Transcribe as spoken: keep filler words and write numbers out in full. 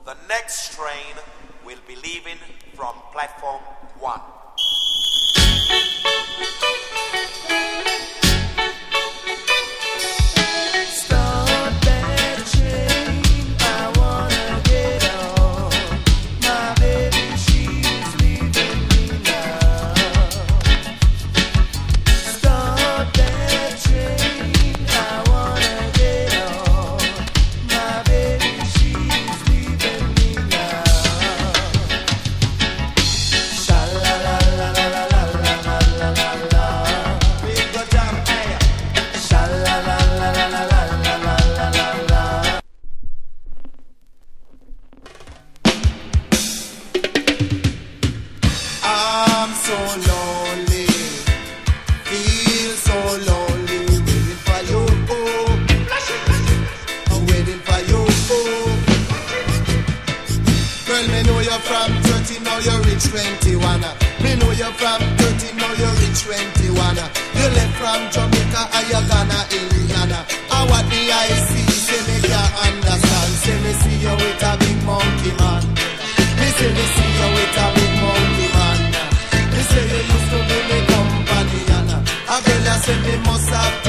The next train will be leaving from platform one. From thirty, now you're rich twenty-one. Me know you're from thirty, now you're rich twenty-one. You left from Jamaica and you're gonna Indiana. And what the I see, say me can't understand. Say me see you with a big monkey man. Me say me see you with a big monkey man. Me say you used to be me companion. A girl you say me must have